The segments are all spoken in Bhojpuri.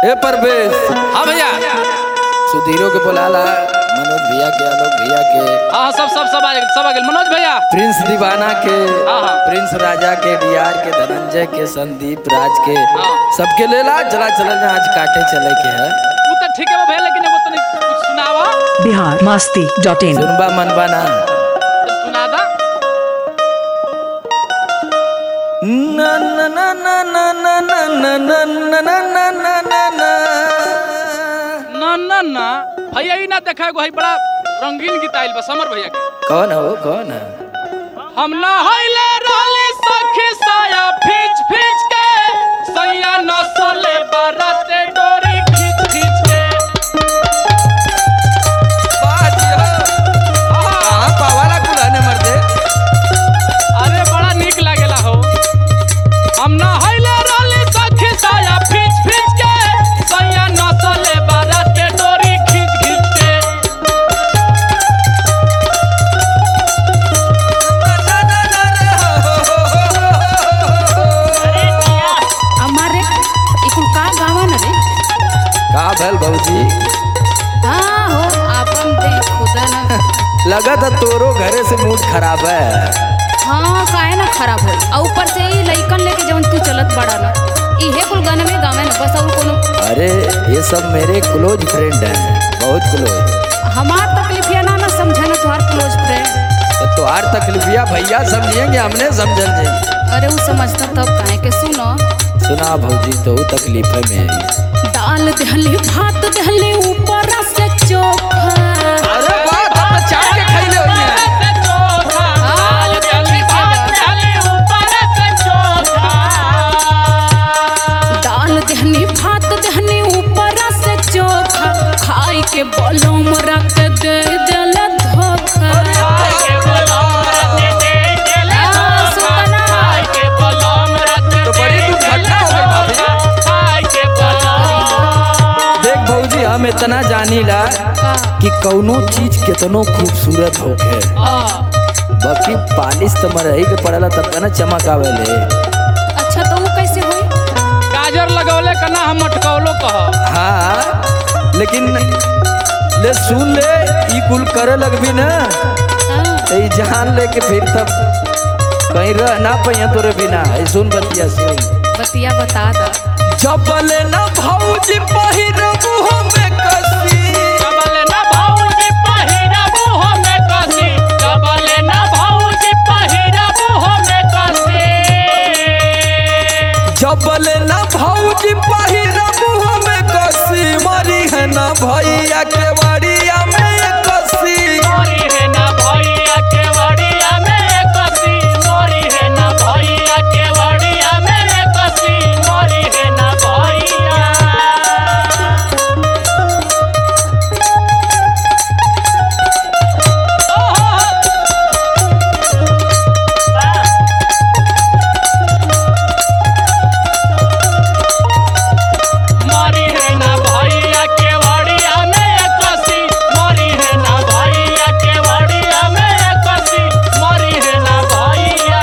ए परवेश। हाँ भैया। सुधीरों के बुलाला, मनोज भैया के, आलोक भैया के। हाँ सब आ गए। मनोज भैया, प्रिंस दीवाना के, हाँ। प्रिंस राजा के, डीआर के, धनंजय के, संदीप राज के, सबके ले ला। चला आज काटे चले के है। वो तो ठीक है वो भैया, लेकिन वो तो कुछ सुनावा। biharmasti.in सुनबा मनबा ना। सुना दा। ना ना ना ना ना ना ना ना ना ना ना ना ना ना ना भैया ही ना देखा है बड़ा रंगीन गीत आइल बा समर भैया के। कौन है वो? कौन है? हम ना हइले रहली सखी साया खींच खींच के, सैया नसले बरते डोरी खींच खींच के। कहाँ पावाला कुलाने मर्दे? अरे बड़ा नीक लागेला हो। हम ना हइले रहली सखी साया खींच खींच के, सैया नसले बरते डोरी खींच खींच के। हमारे इकुल का गावन रे। का भल भौजी? हाँ हो आपन दे खुदा ना। लगा था तोरो घरे से मूड खराब है। हाँ काहे ना खराब हो। और ऊपर से ही लइकन लेके जवन तू चलत बड़ा ना, इहे कुल गाने में गावे ना बस। और कोनो अरे ये सब मेरे क्लोज फ्रेंड हैं, बहुत क्लोज। हमार तकलीफिया ना समझना तुहार क्लोज फ्रेंड। तो हर तकलीफिया भैया समझेंगे, हमने समझल जी। अरे वो समझता तब काहे के। सुनो सुना भौजी, तो तकलीफ में आई। दाल दहली भात दहली ऊपर से चोखा। अरे वाह, तब तो चाट के खइले होई है। दाल दहनी भात दहनी ऊपर से चोखा, खाई के बलम रख दे दिल धोखा। तो बड़ी दुर्घटना हो गई भाभी। देख भौजी, हम इतना जानीला कि कौनो चीज कितनो खूबसूरत होखे, बाकी पालिश तो मरही के पड़ला तब ना चमक आवेले। अच्छा तो वो कैसे हुई? गाजर लगौले कना हम मटकौलो कह। हाँ लेकिन ले सुन ले, ई कुल करे लगबी ना तो ई जान ले के फिर तब कहीं रह ना पहिया तोरे बिना। ऐ सुन बतिया सुन। बतिया बता दा। जबले ना भौजी पहिरबू हमें कसी, जबले ना भौजी पहिरबू हमें कसी, जबले ना भौजी पहिरबू हमें कसी। जबले ना भौजी पहिरबू हमें कसी, मरी है ना भैया के वाड़िया में कसी। मोरी है ना भैया के वाड़िया में कसी, मोरी है ना भैया के वाड़िया में कसी, मोरी है ना भैया। मोरी है ना भैया के वाड़िया में कसी, मोरी है ना भैया के वाड़िया में कसी, मोरी है ना भैया।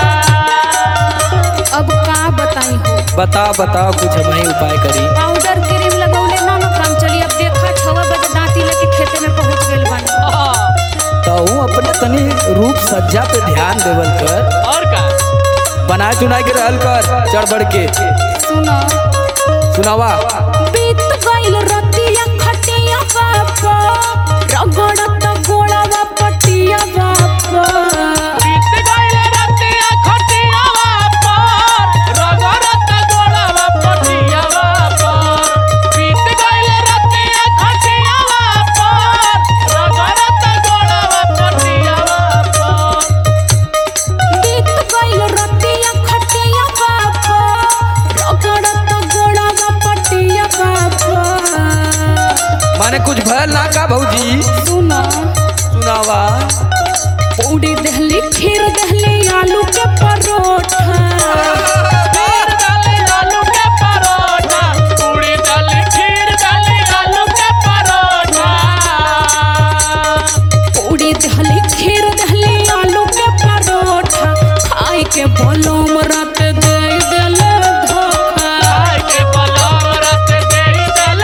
अब का बताई हो? बताओ बताओ, कुछ हम ही उपाय करी। पाउडर क्रीम लगौले ना काम चली। अब देखा 6 बजे दांती लेके खेते में पहुंच गइल बानी। तो हूँ अपने तनी रूप सज्जा पे ध्यान देवल कर, और का बना चुना के रहल कर, चढ़ बढ़ के सुनो सुनावा। बीत गइल रतिया खटिया बापा, रगड़त गोड़वा पटिया बापा। बीत गइल रतिया खटिया पर, रगड़त गोड़वा पटिया पर। बीत गइल रतिया खटिया पर, रगड़त गोड़वा पटिया पर। बीत गइल रतिया खटिया बापा, रगड़त गोड़वा पटिया बापा। माने कुछ भयल ना का भौजी? सुनो सुनावा। पूड़ी दहली खीर दहली आलू के परोठा। खीर डाली आलू के परोठा, पूड़ी डाली खीर डाली आलू के परोठा। पूड़ी दहली खीर दहली आलू के परोठा, खाए के बोलो मरत दे दिल धोखा। खाए के बलम रत दे दिल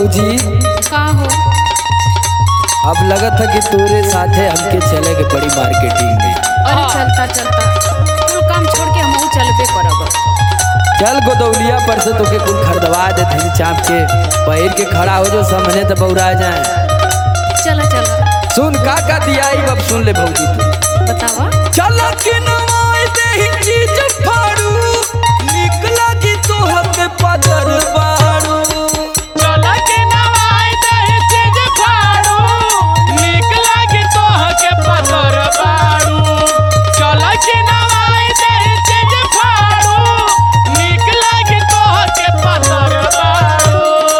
भौजी का हो? अब लगत है कि तोरे साथे हमके चले के बड़ी मार्केटिंग में। अरे चलता कुल काम छोड़ के हम चलबे करब। चल गोदौलिया पर से तोके कुल खरीदवा देते चाप के पैर के खड़ा हो जो सामने तो बौरा जाए। चला सुन का दियाई अब सुन ले भौजी तू बतावा। चला के नवाई दे ही चीज फाड़ू निक लागी तो हक पदर बाड़ू। चला के नवाई दे ही चीज फाड़ू निक लागी तो हक पदर बाड़ू। चला के नवाई दे ही चीज फाड़ू निक लागी तो हक पदर बाड़ू।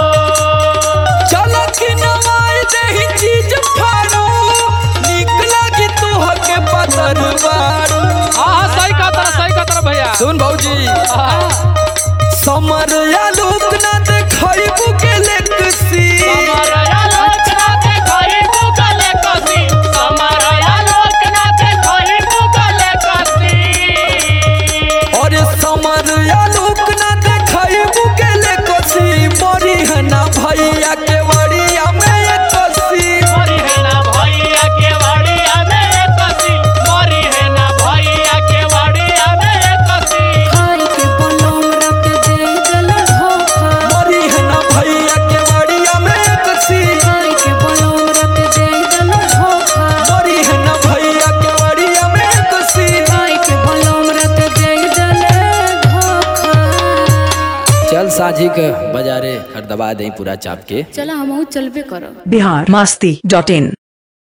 चला के नवाई दे ही चीज फाड़ू निक लागी तो हक पदर बाड़ू। हाँ सही का तरह भैया। सुन भौजी समर या लोक ना देखइबू के लेकसी। समरया लोक ना देखई बुगले कसी। समरया लोक ना देखई बुगले कसी। और समर या लोक ना देखइबू के लेकसी मरी है ना भैया के वड़िया में एक कसी। मरी है ना भैया के वाड़िया में एक कसी। मरी है ना भैया के वाड़िया में एक कसी। खाई के बलम रख दे दल धोखा। मरी है ना भैया के वड़िया में एक कसी। खाई के बलम रख दे दल धोखा। मरी है ना भैया के वड़िया में एक कसी। खाई के बलम रख दे दल धोखा। चल साझी के बाजारे खरीदवा दे पूरा चाप के। चला हम चलबे करब। बिहार मस्ती.in